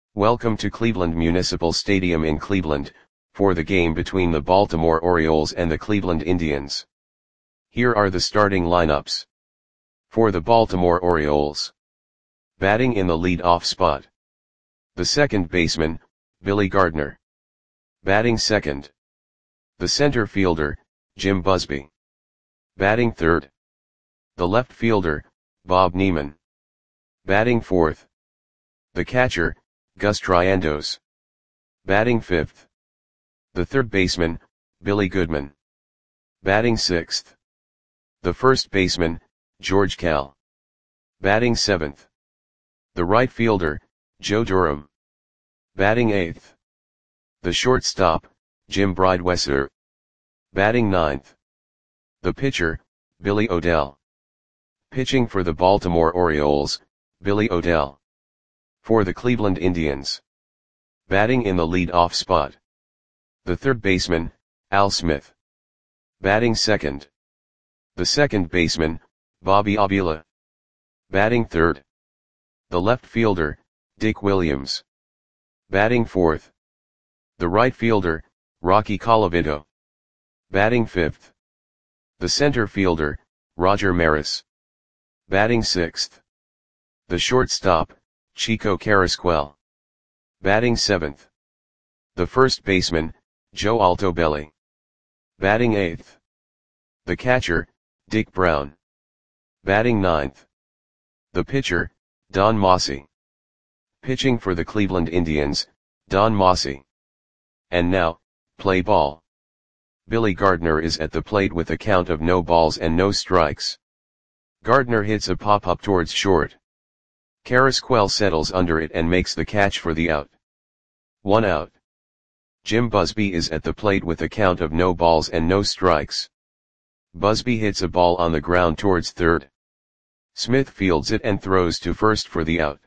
Welcome to Cleveland Municipal Stadium in Cleveland, for the game between the Baltimore Orioles and the Cleveland Indians. Here are the starting lineups. For the Baltimore Orioles. Batting in the lead-off spot. The second baseman, Billy Gardner. Batting second. The center fielder, Jim Busby. Batting third. The left fielder, Bob Neiman. Batting fourth. The catcher, Gus Triandos. Batting fifth. The third baseman, Billy Goodman. Batting sixth. The first baseman, George Kell. Batting seventh. The right fielder, Joe Durham. Batting eighth. The shortstop, Jim Breidwesser. Batting ninth. The pitcher, Billy Odell. Pitching for the Baltimore Orioles, Billy Odell. For the Cleveland Indians. Batting in the lead-off spot. The third baseman, Al Smith. Batting second. The second baseman, Bobby Avila. Batting third. The left fielder, Dick Williams. Batting fourth. The right fielder, Rocky Colavito. Batting fifth. The center fielder, Roger Maris. Batting sixth. The shortstop, Chico Carrasquel. Batting seventh. The first baseman, Joe Altobelli. Batting eighth. The catcher, Dick Brown. Batting ninth. The pitcher, Don Mossi. Pitching for the Cleveland Indians, Don Mossi. And now, play ball. Billy Gardner is at the plate with a count of no balls and no strikes. Gardner hits a pop-up towards short. Carrasquel settles under it and makes the catch for the out. 1 out. Jim Busby is at the plate with a count of no balls and no strikes. Busby hits a ball on the ground towards third. Smith fields it and throws to first for the out.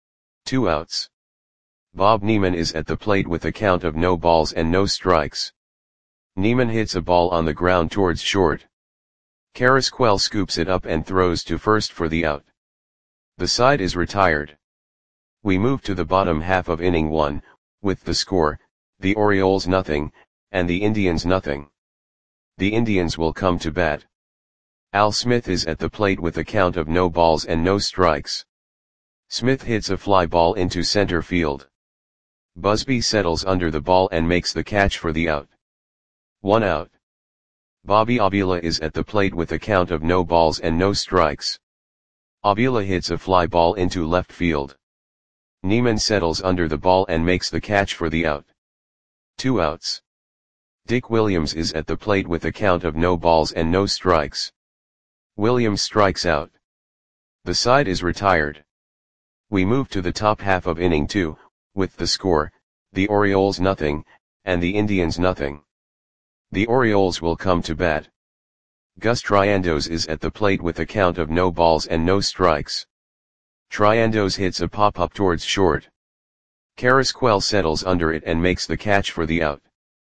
2 outs. Bob Neiman is at the plate with a count of no balls and no strikes. Neiman hits a ball on the ground towards short. Carrasquel scoops it up and throws to first for the out. The side is retired. We move to the bottom half of inning 1, with the score, the Orioles nothing, and the Indians nothing. The Indians will come to bat. Al Smith is at the plate with a count of no balls and no strikes. Smith hits a fly ball into center field. Busby settles under the ball and makes the catch for the out. 1 out. Bobby Avila is at the plate with a count of no balls and no strikes. Avila hits a fly ball into left field. Neiman settles under the ball and makes the catch for the out. 2 outs. Dick Williams is at the plate with a count of no balls and no strikes. Williams strikes out. The side is retired. We move to the top half of inning 2, with the score, the Orioles nothing, and the Indians nothing. The Orioles will come to bat. Gus Triandos is at the plate with a count of no balls and no strikes. Triandos hits a pop-up towards short. Carrasquel settles under it and makes the catch for the out.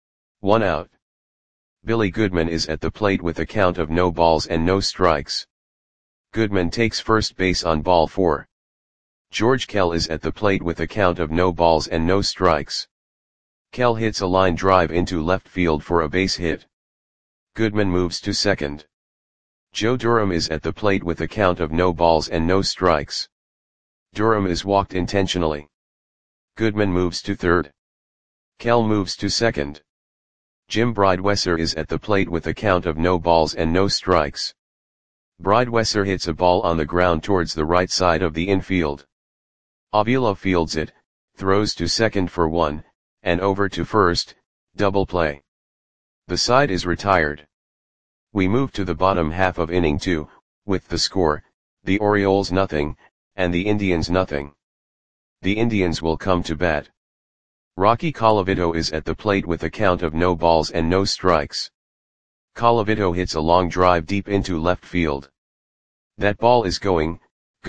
1 out. Billy Goodman is at the plate with a count of no balls and no strikes. Goodman takes first base on ball 4. George Kell is at the plate with a count of no balls and no strikes. Kell hits a line drive into left field for a base hit. Goodman moves to second. Joe Durham is at the plate with a count of no balls and no strikes. Durham is walked intentionally. Goodman moves to third. Kell moves to second. Jim Breidwesser is at the plate with a count of no balls and no strikes. Breidwesser hits a ball on the ground towards the right side of the infield. Avila fields it, throws to second for 1, and over to first, double play. The side is retired. We move to the bottom half of inning 2, with the score, the Orioles nothing, and the Indians nothing. The Indians will come to bat. Rocky Colavito is at the plate with a count of no balls and no strikes. Colavito hits a long drive deep into left field. That ball is gone.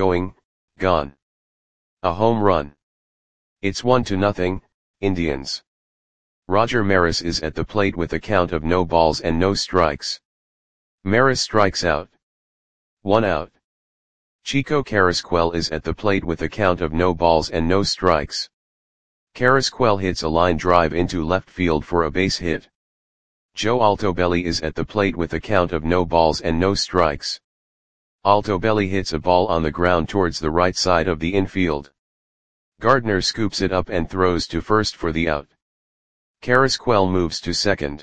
A home run. It's 1-0, Indians. Roger Maris is at the plate with a count of no balls and no strikes. Maris strikes out. 1 out. Chico Carrasquel is at the plate with a count of no balls and no strikes. Carrasquel hits a line drive into left field for a base hit. Joe Altobelli is at the plate with a count of no balls and no strikes. Altobelli hits a ball on the ground towards the right side of the infield. Gardner scoops it up and throws to first for the out. Carrasquel moves to second.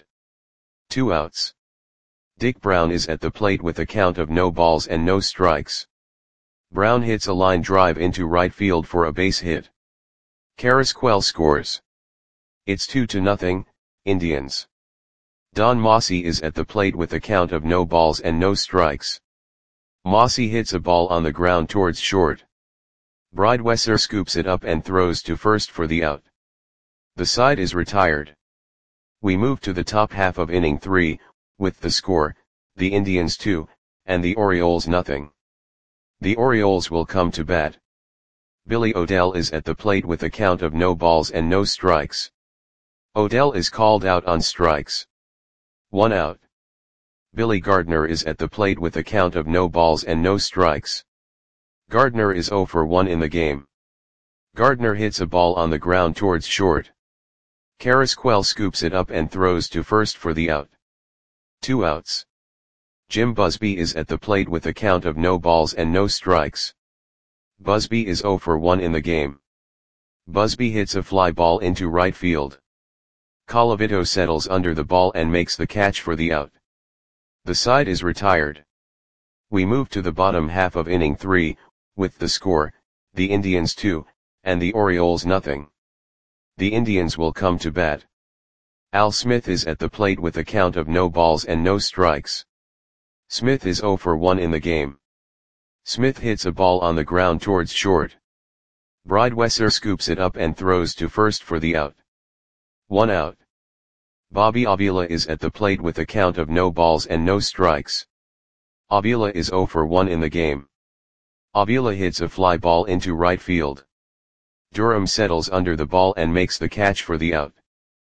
2 outs. Dick Brown is at the plate with a count of no balls and no strikes. Brown hits a line drive into right field for a base hit. Carrasquel scores. It's 2-0, Indians. Don Mossi is at the plate with a count of no balls and no strikes. Mossi hits a ball on the ground towards short. Bridewesser scoops it up and throws to first for the out. The side is retired. We move to the top half of inning 3, with the score, the Indians 2, and the Orioles 0. The Orioles will come to bat. Billy O'Dell is at the plate with a count of no balls and no strikes. O'Dell is called out on strikes. 1 out. Billy Gardner is at the plate with a count of no balls and no strikes. Gardner is 0 for 1 in the game. Gardner hits a ball on the ground towards short. Carrasquel scoops it up and throws to first for the out. 2 outs. Jim Busby is at the plate with a count of no balls and no strikes. Busby is 0 for 1 in the game. Busby hits a fly ball into right field. Colavito settles under the ball and makes the catch for the out. The side is retired. We move to the bottom half of inning 3, with the score, the Indians 2, and the Orioles 0. The Indians will come to bat. Al Smith is at the plate with a count of no balls and no strikes. Smith is 0 for 1 in the game. Smith hits a ball on the ground towards short. Bridewesser scoops it up and throws to first for the out. 1 out. Bobby Avila is at the plate with a count of no balls and no strikes. Avila is 0 for 1 in the game. Avila hits a fly ball into right field. Durham settles under the ball and makes the catch for the out.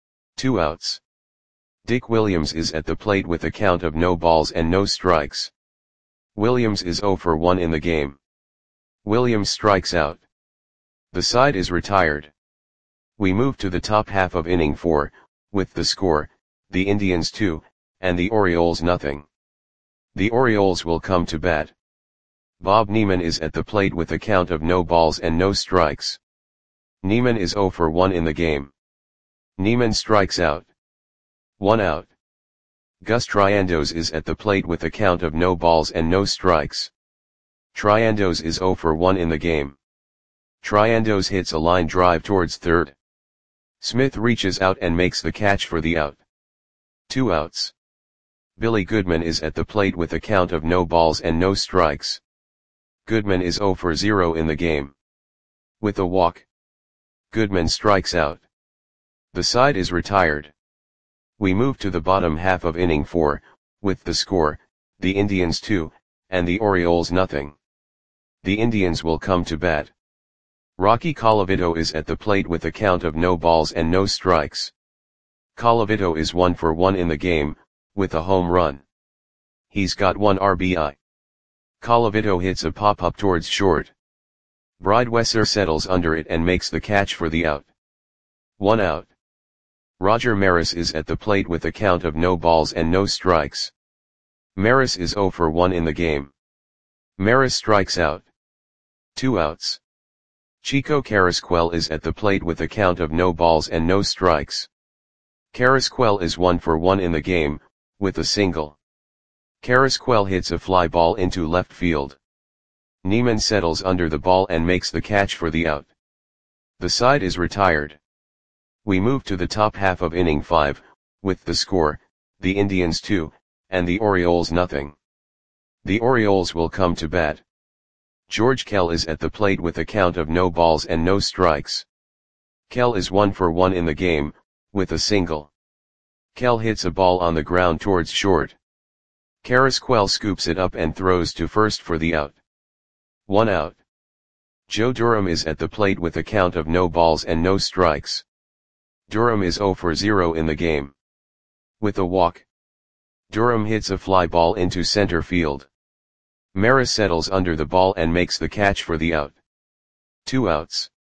2 outs. Dick Williams is at the plate with a count of no balls and no strikes. Williams is 0 for 1 in the game. Williams strikes out. The side is retired. We move to the top half of inning 4, with the score, the Indians 2, and the Orioles 0. The Orioles will come to bat. Bob Neiman is at the plate with a count of no balls and no strikes. Neiman is 0 for 1 in the game. Neiman strikes out. 1 out. Gus Triandos is at the plate with a count of no balls and no strikes. Triandos is 0 for 1 in the game. Triandos hits a line drive towards third. Smith reaches out and makes the catch for the out. 2 outs. Billy Goodman is at the plate with a count of no balls and no strikes. Goodman is 0 for 0 in the game. With a walk, Goodman strikes out. The side is retired. We move to the bottom half of inning 4, with the score, the Indians 2, and the Orioles 0. The Indians will come to bat. Rocky Colavito is at the plate with a count of no balls and no strikes. Colavito is 1 for 1 in the game, with a home run. He's got 1 RBI. Colavito hits a pop-up towards short. Bridewesser settles under it and makes the catch for the out. 1 out. Roger Maris is at the plate with a count of no balls and no strikes. Maris is 0 for 1 in the game. Maris strikes out. 2 outs. Chico Carrasquel is at the plate with a count of no balls and no strikes. Carrasquel is 1 for 1 in the game, with a single. Carrasquel hits a fly ball into left field. Neiman settles under the ball and makes the catch for the out. The side is retired. We move to the top half of inning 5, with the score, the Indians 2, and the Orioles 0. The Orioles will come to bat. George Kell is at the plate with a count of no balls and no strikes. Kell is 1 for 1 in the game, with a single. Kell hits a ball on the ground towards short. Carrasquel scoops it up and throws to first for the out. 1 out. Joe Durham is at the plate with a count of no balls and no strikes. Durham is 0 for 0 in the game. With a walk, Durham hits a fly ball into center field. Maris settles under the ball and makes the catch for the out. 2 outs.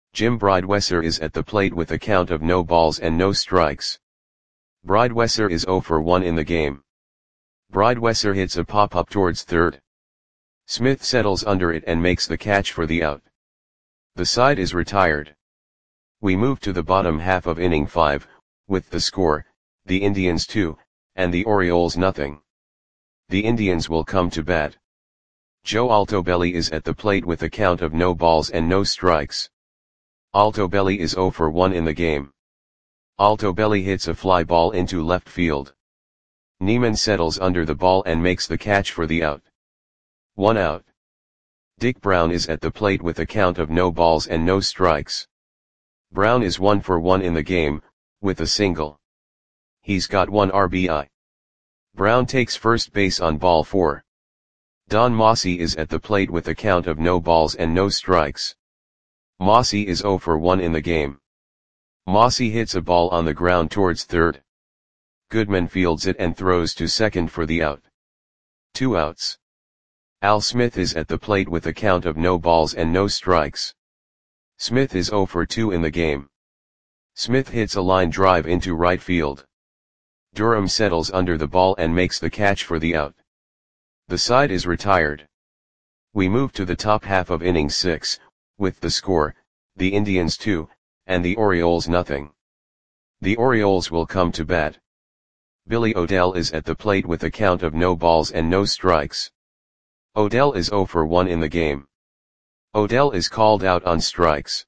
Jim Bridewesser is at the plate with a count of no balls and no strikes. Bridewesser is 0 for 1 in the game. Bridewesser hits a pop-up towards third. Smith settles under it and makes the catch for the out. The side is retired. We move to the bottom half of inning 5, with the score, the Indians 2, and the Orioles nothing. The Indians will come to bat. Joe Altobelli is at the plate with a count of no balls and no strikes. Altobelli is 0 for 1 in the game. Altobelli hits a fly ball into left field. Neiman settles under the ball and makes the catch for the out. 1 out. Dick Brown is at the plate with a count of no balls and no strikes. Brown is 1 for 1 in the game, with a single. He's got 1 RBI. Brown takes first base on ball 4. Don Mossy is at the plate with a count of no balls and no strikes. Mossy is 0 for 1 in the game. Mossy hits a ball on the ground towards third. Goodman fields it and throws to second for the out. 2 outs. Al Smith is at the plate with a count of no balls and no strikes. Smith is 0 for 2 in the game. Smith hits a line drive into right field. Durham settles under the ball and makes the catch for the out. The side is retired. We move to the top half of inning 6, with the score, the Indians 2, and the Orioles nothing. The Orioles will come to bat. Billy Odell is at the plate with a count of no balls and no strikes. Odell is 0 for 1 in the game. Odell is called out on strikes.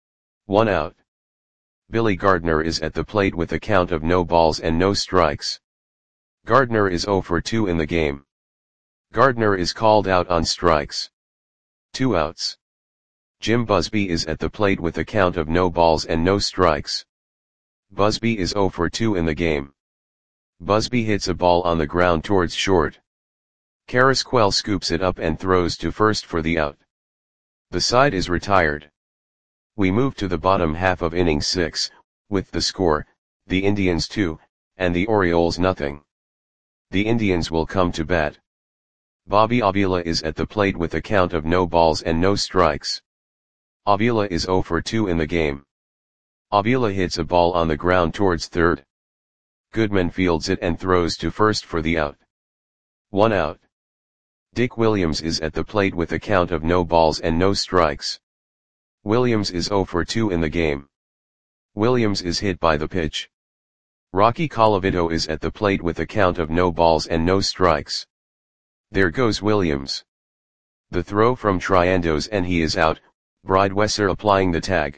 1 out. Billy Gardner is at the plate with a count of no balls and no strikes. Gardner is 0 for 2 in the game. Gardner is called out on strikes. 2 outs. Jim Busby is at the plate with a count of no balls and no strikes. Busby is 0 for 2 in the game. Busby hits a ball on the ground towards short. Carrasquel scoops it up and throws to first for the out. The side is retired. We move to the bottom half of inning 6, with the score, the Indians 2, and the Orioles nothing. The Indians will come to bat. Bobby Avila is at the plate with a count of no balls and no strikes. Avila is 0 for 2 in the game. Avila hits a ball on the ground towards third. Goodman fields it and throws to first for the out. 1 out. Dick Williams is at the plate with a count of no balls and no strikes. Williams is 0 for 2 in the game. Williams is hit by the pitch. Rocky Colavito is at the plate with a count of no balls and no strikes. There goes Williams. The throw from Triandos and he is out, Bridewesser applying the tag.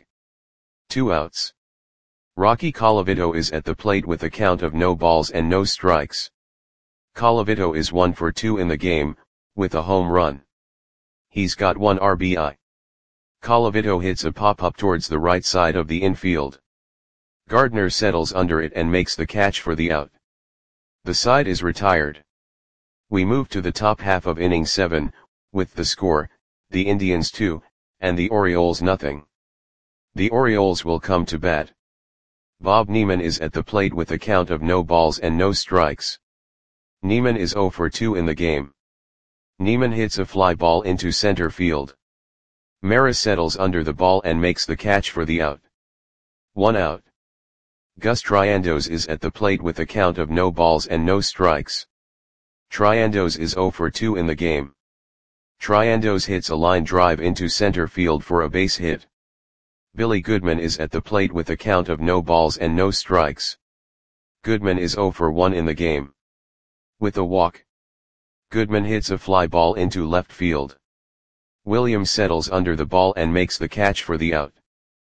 2 outs. Rocky Colavito is at the plate with a count of no balls and no strikes. Colavito is 1 for 2 in the game, with a home run. He's got 1 RBI. Colavito hits a pop-up towards the right side of the infield. Gardner settles under it and makes the catch for the out. The side is retired. We move to the top half of inning 7, with the score, the Indians 2, and the Orioles nothing. The Orioles will come to bat. Bob Neiman is at the plate with a count of no balls and no strikes. Neiman is 0 for 2 in the game. Neiman hits a fly ball into center field. Maris settles under the ball and makes the catch for the out. 1 out. Gus Triandos is at the plate with a count of no balls and no strikes. Triandos is 0 for 2 in the game. Triandos hits a line drive into center field for a base hit. Billy Goodman is at the plate with a count of no balls and no strikes. Goodman is 0 for 1 in the game. With a walk. Goodman hits a fly ball into left field. Williams settles under the ball and makes the catch for the out.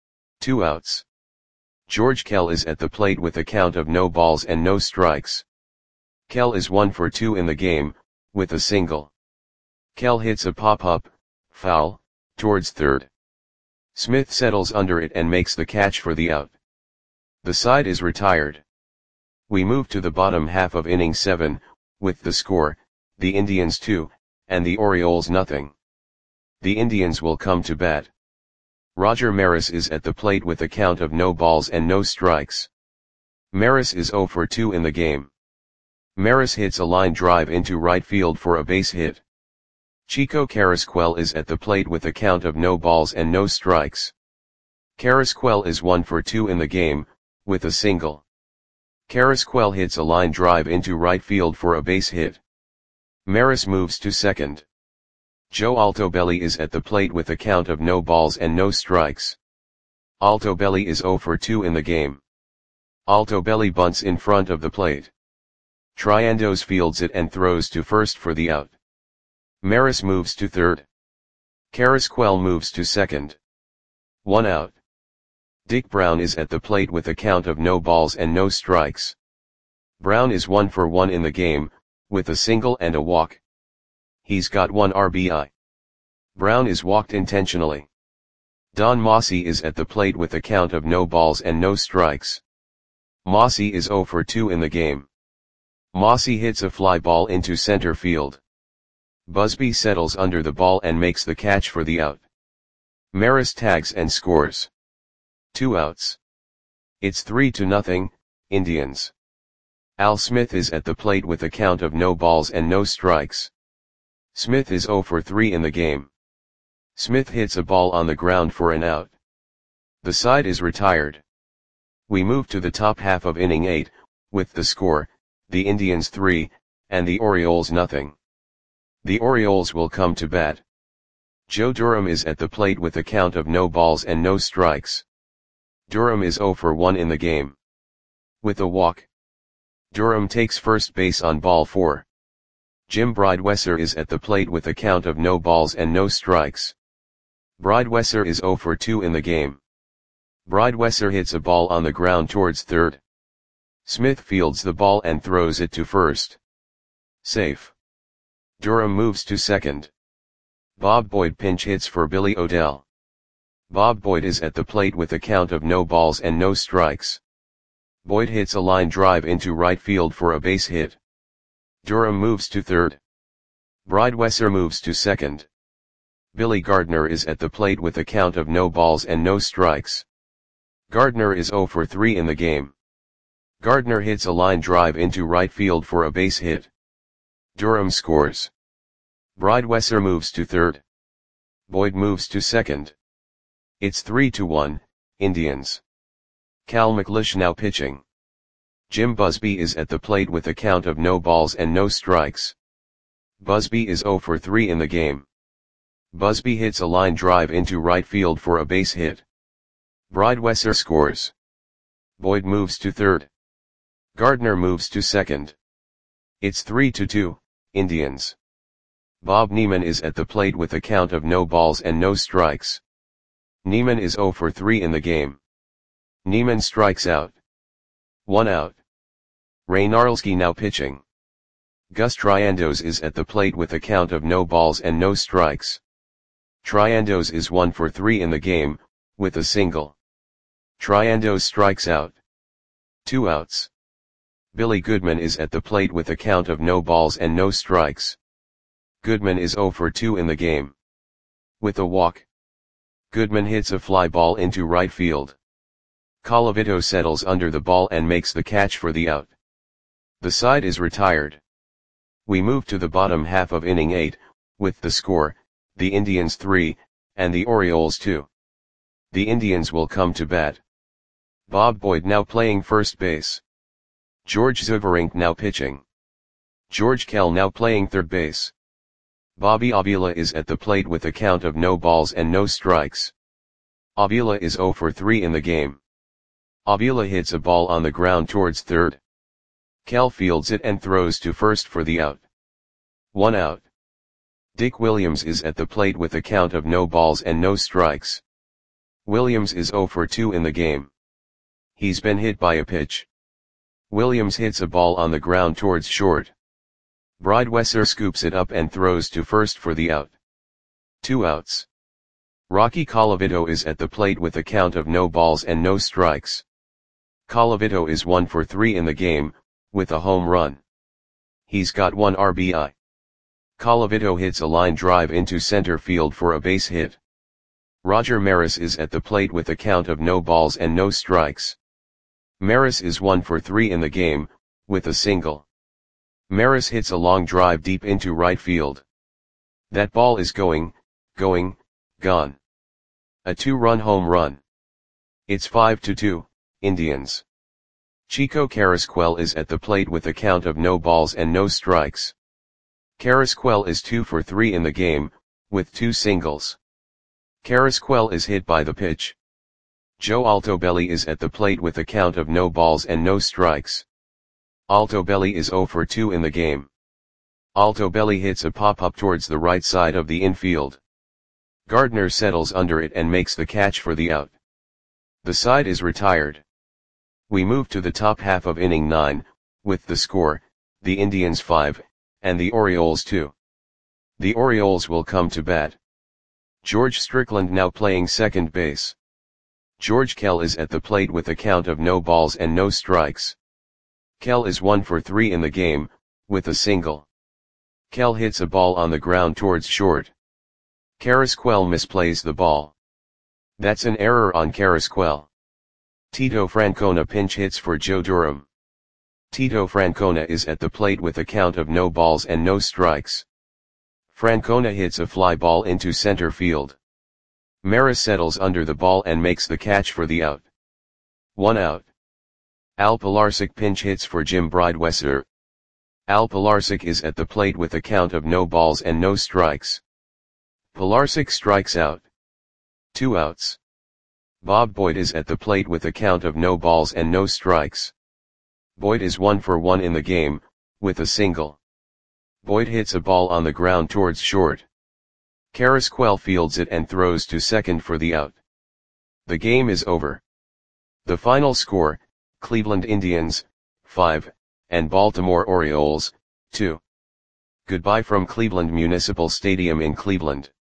2 outs. George Kell is at the plate with a count of no balls and no strikes. Kell is 1 for 2 in the game, with a single. Kell hits a pop-up, foul, towards third. Smith settles under it and makes the catch for the out. The side is retired. We move to the bottom half of inning 7, with the score, the Indians 2, and the Orioles nothing. The Indians will come to bat. Roger Maris is at the plate with a count of no balls and no strikes. Maris is 0 for 2 in the game. Maris hits a line drive into right field for a base hit. Chico Carrasquel is at the plate with a count of no balls and no strikes. Carrasquel is 1 for 2 in the game, with a single. Carrasquel hits a line drive into right field for a base hit. Maris moves to second. Joe Altobelli is at the plate with a count of no balls and no strikes. Altobelli is 0 for 2 in the game. Altobelli bunts in front of the plate. Triandos fields it and throws to first for the out. Maris moves to third. Carrasquel moves to second. 1 out. Dick Brown is at the plate with a count of no balls and no strikes. Brown is 1 for 1 in the game, with a single and a walk. He's got 1 RBI. Brown is walked intentionally. Don Mossy is at the plate with a count of no balls and no strikes. Mossy is 0 for 2 in the game. Mossy hits a fly ball into center field. Busby settles under the ball and makes the catch for the out. Maris tags and scores. 2 outs. It's 3-0, Indians. Al Smith is at the plate with a count of no balls and no strikes. Smith is 0 for 3 in the game. Smith hits a ball on the ground for an out. The side is retired. We move to the top half of inning 8, with the score, the Indians 3, and the Orioles nothing. The Orioles will come to bat. Joe Durham is at the plate with a count of no balls and no strikes. Durham is 0 for 1 in the game. With a walk. Durham takes first base on ball 4. Jim Bridewesser is at the plate with a count of no balls and no strikes. Bridewesser is 0 for 2 in the game. Bridewesser hits a ball on the ground towards third. Smith fields the ball and throws it to first. Safe. Durham moves to second. Bob Boyd pinch hits for Billy Odell. Bob Boyd is at the plate with a count of no balls and no strikes. Boyd hits a line drive into right field for a base hit. Durham moves to third. Bridewesser moves to second. Billy Gardner is at the plate with a count of no balls and no strikes. Gardner is 0 for 3 in the game. Gardner hits a line drive into right field for a base hit. Durham scores. Bridewesser moves to third. Boyd moves to second. It's 3-1, Indians. Cal McLeish now pitching. Jim Busby is at the plate with a count of no balls and no strikes. Busby is 0 for 3 in the game. Busby hits a line drive into right field for a base hit. Bridewesser scores. Boyd moves to third. Gardner moves to second. It's 3-2, Indians. Bob Neiman is at the plate with a count of no balls and no strikes. Neiman is 0 for 3 in the game. Neiman strikes out. 1 out. Ray Narlski now pitching. Gus Triandos is at the plate with a count of no balls and no strikes. Triandos is 1 for 3 in the game, with a single. Triandos strikes out. 2 outs. Billy Goodman is at the plate with a count of no balls and no strikes. Goodman is 0 for 2 in the game. With a walk. Goodman hits a fly ball into right field. Colavito settles under the ball and makes the catch for the out. The side is retired. We move to the bottom half of inning 8, with the score, the Indians 3, and the Orioles 2. The Indians will come to bat. Bob Boyd now playing first base. George Zuverink now pitching. George Kell now playing third base. Bobby Avila is at the plate with a count of no balls and no strikes. Avila is 0 for 3 in the game. Avila hits a ball on the ground towards third. Kell fields it and throws to first for the out. 1 out. Dick Williams is at the plate with a count of no balls and no strikes. Williams is 0 for 2 in the game. He's been hit by a pitch. Williams hits a ball on the ground towards short. Bridewesser scoops it up and throws to first for the out. 2 outs. Rocky Colavito is at the plate with a count of no balls and no strikes. Colavito is 1 for 3 in the game, with a home run. He's got 1 RBI. Colavito hits a line drive into center field for a base hit. Roger Maris is at the plate with a count of no balls and no strikes. Maris is 1 for 3 in the game, with a single. Maris hits a long drive deep into right field. That ball is gone. A 2-run home run. It's 5-2, Indians. Chico Carrasquel is at the plate with a count of no balls and no strikes. Carrasquel is 2 for 3 in the game, with 2 singles. Carrasquel is hit by the pitch. Joe Altobelli is at the plate with a count of no balls and no strikes. Altobelli is 0 for 2 in the game. Altobelli hits a pop-up towards the right side of the infield. Gardner settles under it and makes the catch for the out. The side is retired. We move to the top half of inning 9, with the score, the Indians 5, and the Orioles 2. The Orioles will come to bat. George Strickland now playing second base. George Kell is at the plate with a count of no balls and no strikes. Kell is 1 for 3 in the game, with a single. Kell hits a ball on the ground towards short. Carrasquel misplays the ball. That's an error on Carrasquel. Tito Francona pinch hits for Joe Durham. Tito Francona is at the plate with a count of no balls and no strikes. Francona hits a fly ball into center field. Maris settles under the ball and makes the catch for the out. 1 out. Al Pilarczyk pinch hits for Jim Breidwesser. Al Pilarczyk is at the plate with a count of no balls and no strikes. Pilarczyk strikes out. 2 outs. Bob Boyd is at the plate with a count of no balls and no strikes. Boyd is 1 for 1 in the game, with a single. Boyd hits a ball on the ground towards short. Carrasquel fields it and throws to second for the out. The game is over. The final score, Cleveland Indians, 5, and Baltimore Orioles, 2. Goodbye from Cleveland Municipal Stadium in Cleveland.